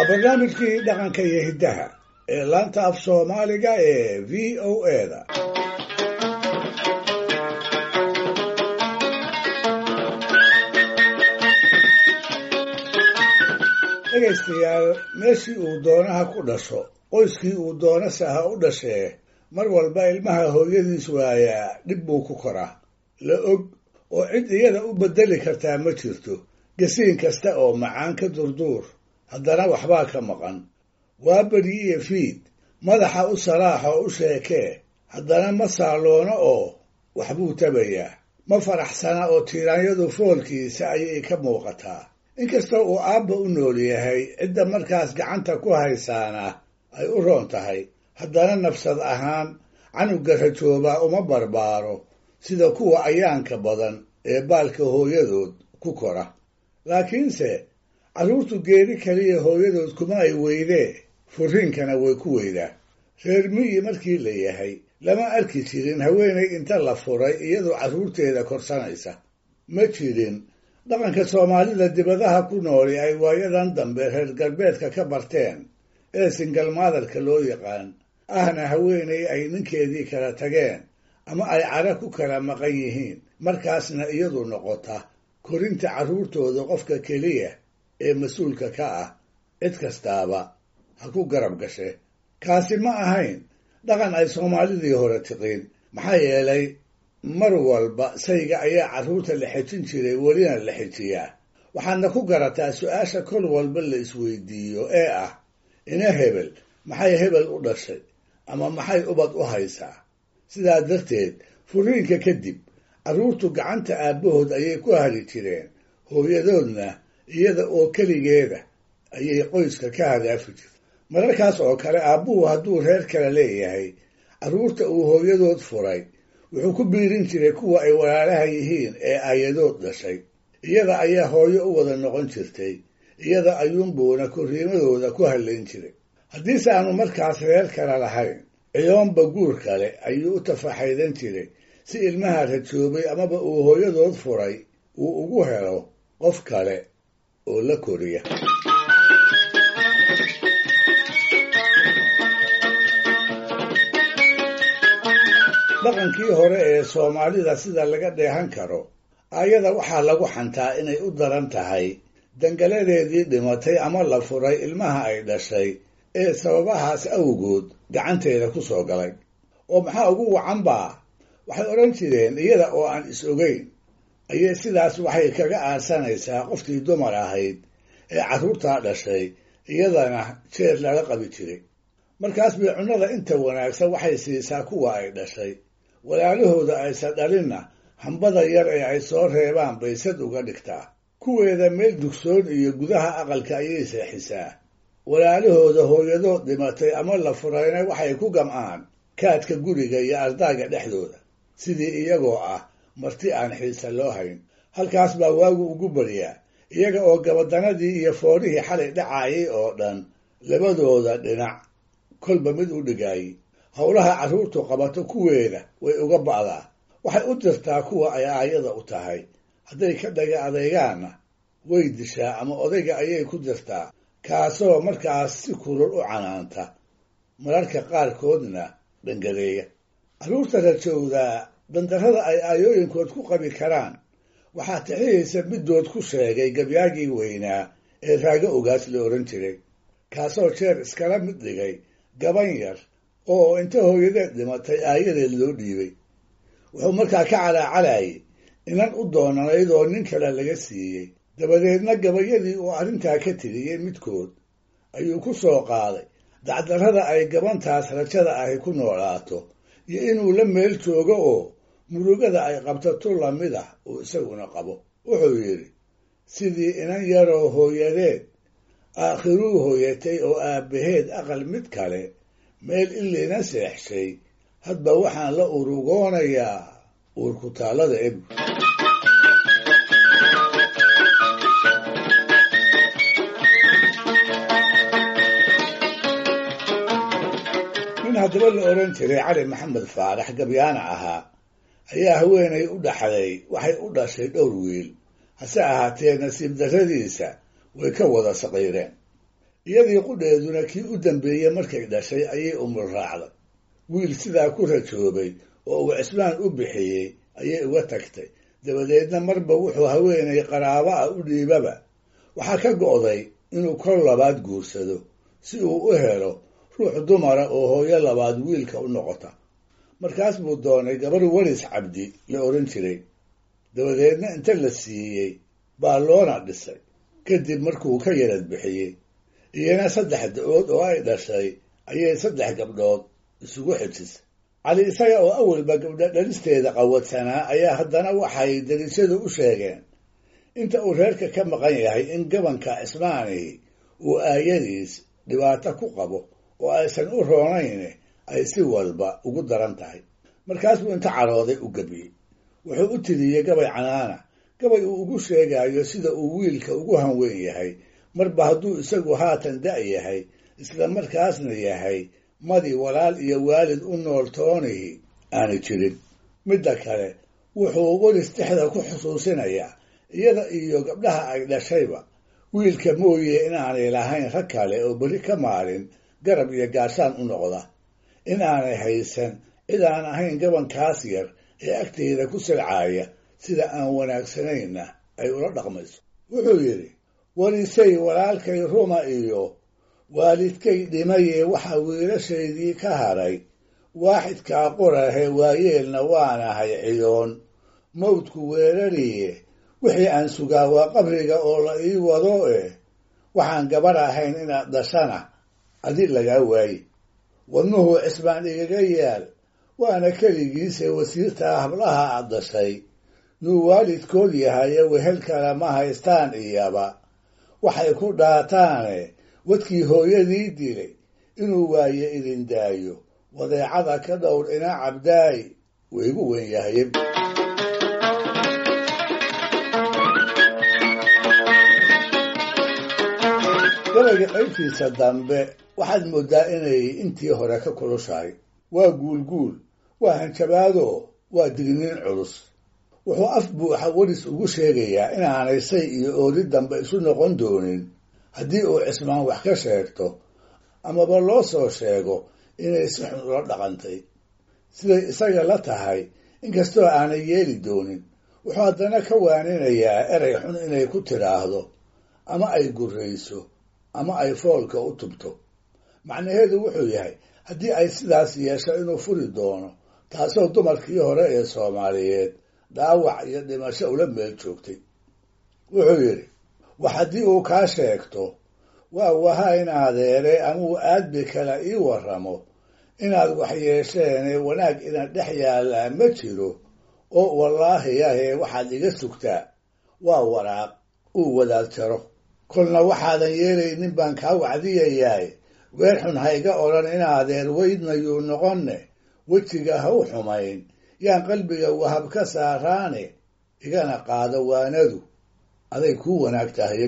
barnaamijkii dhaqanka iyo hiddaha ee laanta af soomaaliga ee v o a-da dhegaystayaal meeshii uu doonaha ku dhasho qoyskii uu doonase ha u dhashee mar walba ilmaha hooyadiis waayaa dhib buu ku koraa la og oo cid iyada u beddeli kartaa ma jirto gasiin kasta oo macaan ka durduur haddana waxbaa ka maqan waa beri iyo fiid madaxa u salaax oo u sheekee haddana ma saaloono oo waxbuu tabayaa ma faraxsana oo tiiraanyadu foolkiisa ayay ka muuqataa inkastoo uu aabba u nool yahay cidda markaas gacanta ku haysaana ay u roon tahay haddana nafsad ahaan canuga rajoobaa uma barbaaro sida kuwa ayaanka badan ee baalka hooyadood ku kora laakiinse carruurtu geeri kaliya hooyadood kuma ay weydee furriinkana way ku weydaa reer miyi markii la yahay lama arki jirin haweenay inta la furay iyadoo carruurteeda korsanaysa ma jirin dhaqanka soomaalida dibadaha ku nooli ay waayadan dambe reer galbeedka ka barteen ee singalmaadarka loo yaqaan ahna haweenay ay ninkeedii kala tageen ama ay cara ku kala maqan yihiin markaasna iyadu noqota korinta carruurtooda qofka keliya ee mas-uulka ka ah cid kastaaba ha ku garab gashe kaasi ma ahayn dhaqan ay soomaalidii hore tiqiin maxaa yeelay mar walba sayga ayaa carruurta la xejin jiray welina la xejiyaa waxaadna ku garataa su-aasha kol walba la isweydiiyo ee ah ina hebel maxay hebel u dhashay ama maxay ubad u haysaa sidaa darteed furriinka kadib carruurtu gacanta aabbahood ayay ku hali jireen hooyadoodna iyada oo keligeeda ayay qoyska ka hadaafi jirta mararkaas oo kale aabbuhu hadduu reer kale leeyahay carruurta uu hooyadood furay wuxuu ku biirin jiray kuwa ay walaalaha yihiin ee aayadood dhashay iyada ayaa hooyo u wada noqon jirtay iyada ayuunbuuna korriimadooda ku hallayn jiray haddiise aanu markaas reer kale lahayn ciyoonba guur kale ayuu u tafaxaydan jiray si ilmaha rajoobay amaba uu hooyadood furay uu ugu helo qof kale oo la koriya dhaqankii hore ee soomaalida sida laga dheehan karo aayada waxaa lagu xantaa inay u daran tahay dangaladeedii dhimatay ama la furay ilmaha ay dhashay ee sababahaas awgood gacanteeda ku soo galay oo maxaa ugu wacanbaa waxay odhan jireen iyada oo aan is ogeyn ayay sidaas waxay kaga aarsanaysaa qoftii dumar ahayd ee carruurtaa dhashay iyadana jeer laga qabi jiray markaas bay cunnada inta wanaagsan waxay siisaa kuwa ay dhashay walaalahooda aysan dhalinna hambada yar ee ay soo reebaan bay sad uga dhigtaa kuweeda meel dugsoon iyo gudaha aqalka ayay seexisaa walaalahooda hooyadood dhimatay ama la furayna waxay ku gam'aan kaadka guriga iyo ardaaga dhexdooda sidii iyagoo ah marti aan xiisa loo hayn halkaas baa waagu ugu baryaa iyaga oo gabadanadii iyo foorihii xalay dhacaayay oo dhan labadooda dhinac kolba mid u dhigaayay howlaha carruurtu qabato kuweeda way uga ba'daa waxay u dirtaa kuwa ay aayada u tahay hadday ka dhaga adeegaanna way dishaa ama odayga ayay ku dirtaa kaasoo markaas si kulul u canaanta mararka qaarkoodna dhangareeya carruurta rajowdaa dandarrada ay aayooyinkood ku qabi karaan waxaa tixiyaysa middood ku sheegay gabyaagii weynaa ee raago ogaas la odhan jiray kaasoo jeer iskala mid dhigay gaban yar oo inta hooyadeed dhimatay aayadeed loo dhiibay wuxuu markaa ka calaacalayay inan u doonanayd oo nin kale laga siiyey dabadeedna gabayadii uu arrintaa ka tiriyey midkood ayuu ku soo qaaday dacdarrada ay gabantaas rajada ahi ku noolaato iyo inuu la meel joogo oo murugada ay qabto tu lamid ah uu isaguna qabo wuxuu yidhi sidii inan yaroo hooyadeed aakhiruu hooyatay oo aabbaheed aqal mid kale meel ilina seexshay hadba waxaan la urugoonayaa uurkutaallada ebr nin haddaba la odhan jiray cali maxamed faarax gabyaana ahaa ayaa haweenay u dhaxday waxay u dhashay dhowr wiil hase ahaatee nasiib darradiisa way ka wada saqiireen iyadii qudheeduna kii u dambeeyey markay dhashay ayay umul raacday. wiil sidaa ku rajoobay oo uu cismaan u bixiyey ayay uga tagtay. dabadeedna marba wuxuu haweenay qaraabo ah u dhiibaba waxaa ka go'day inuu kol labaad guursado si uu u helo ruux dumara oo hooyo labaad wiilka u noqota. markaas buu doonay gabar waris cabdi la odhan jiray. dabadeedna inta la siiyey baa loona dhisay. kadib markuu ka yarad bixiyey iyana 3 da-ood oo ay dhashay ayay 3 gabdhood isugu xijisay. cali isaga oo awalba gabdha dhalisteeda qawadsanaa ayaa haddana waxay dariishadu u sheegeen inta uu reerka ka maqan yahay in gabanka cismaani uu aayadiis dhibaato ku qabo oo aysan u roonayn ay si walba ugu daran tahay. markaas buu inta carooday u gabiyey. wuxuu u tiriyey gabay canaana, gabay uu ugu sheegayo sida uu wiilka ugu hanweyn yahay marba hadduu isagu haatan da' yahay isla markaasna yahay madi walaal iyo waalid u nool toonihii aana jirin. midda kale wuxuu waris dhexda ku xusuusinayaa iyada iyo gabdhaha ay dhashayba wiilka mooye inaanay lahayn rag kale oo beri ka maalin garab iyo gaashaan u noqda, inaanay haysan cid aan ahayn gabankaas yar ee agteeda ku silcaaya sida aan wanaagsanayna ay ula dhaqmayso. wuxuu yidhi, warisay walaalkay ruma iyo waalidkay dhimaye waxa wiilashaydii ka haray waaxidkaa qorahe waayeelna waanahay ciyoon mawdku weerariye wixii aan sugaa waa qabriga oo la ii wado waxaan gabar ahayn inaad dhashana adi lagaa waaye. wadnuhu cismaan igaga yaal waana keligiise wasiirtaa hablaha aad dhashay yuu waalidkood yahaye wehel kale ma haystaan iyaba waxay ku dhaataane wadkii hooyadii dilay inuu waaye idin daayo wadeecada ka dhowr ina cabdaay waygu weyn yahay. gabayga qaybtiisa dambe waxaad moodaa inay intii hore ka kulushahay. waa guulguul, waa hanjabaado, waa digniin culus. wuxuu af buuxa waris ugu sheegayaa inaanay say iyo oori dambe isu noqon doonin haddii uu cismaan wax ka sheegto amaba loo soo sheego inay si xun ula dhaqantay. siday isaga la tahay inkastoo aanay yeeli doonin wuxuu haddana ka waaninayaa erey xun inay ku tidhaahdo ama ay gurrayso ama ay foolka u tubto. macnaheedu wuxuu yahay haddii ay sidaas yeesho inuu furi doono, taasoo dumarkii hore ee Soomaaliyeed dhaawac iyo dhimasho ula meel joogtay. wuxuu yidhi, wax haddii uu kaa sheegto waa waha in adeere amuu aadbi kale ii warramo inaad wax yeesheene wanaag ina dhex yaallaa ma jiro oo wallaahi yahee waxaad iga sugtaa waa waraaq uu wadaad jaro. kolna waxaadan yeelaynin baan kaa wacdiyayaay weer xun ha iga odhan in adeer weydna yuu noqonne wejiga ha u xumayn yaan qalbiga wahab ka saaraane igana qaado waanadu aday kuu wanaag tahay.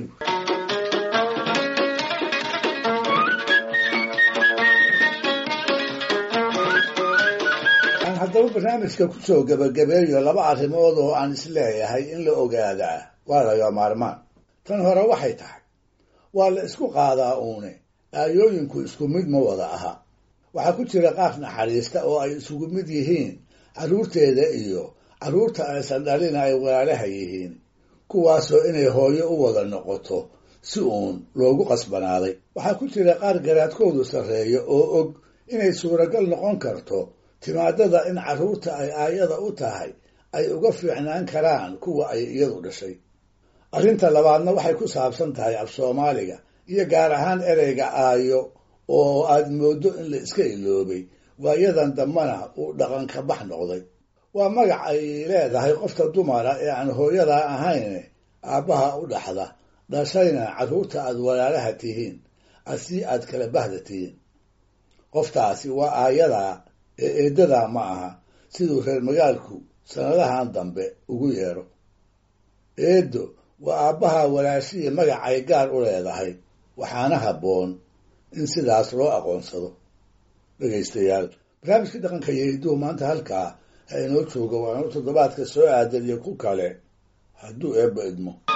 aan haddaba barnaamijka ku soo gebagabeeyo 2 arrimood oo aan isleeyahay in la ogaadaa waa laga maarmaan. tan hore waxay tahay waa la isku qaadaa uune aayooyinku isku mid ma wada aha. waxaa ku jira qaar naxariista oo ay isugu mid yihiin carruurteeda iyo carruurta aysan dhalin ay walaalaha yihiin, kuwaasoo inay hooyo u wada noqoto si uun loogu qasbanaaday. waxaa ku jira qaar garaadkoodu sarreeyo oo og inay suuragal noqon karto timaadada in carruurta ay aayada u tahay ay uga fiicnaan karaan kuwa ay iyadu dhashay. arrinta labaadna waxay ku saabsan tahay af Soomaaliga iyo gaar ahaan ereyga aayo oo aad moodo in la iska iloobay waayadan dambana uu dhaqanka bax noqday. waa magac ay leedahay qofta dumara ee aan hooyada ahayn aabbaha u dhaxda dhashayna carruurta aad walaalaha tihiin asii aad kala bahda tihiin. qoftaasi waa aayada ee eedada ma aha siduu reer magaalku sanadahan dambe ugu yeero. eedo waa aabbaha walaashii magacay gaar u leedahay, waxaana habboon in sidaas loo aqoonsado. dhegaystayaal, barnaamijkii dhaqanka iyo hidduhu maanta halkaa ha inoo jooga. waanu toddobaadka soo aadan iyo ku kale hadduu eebba idmo.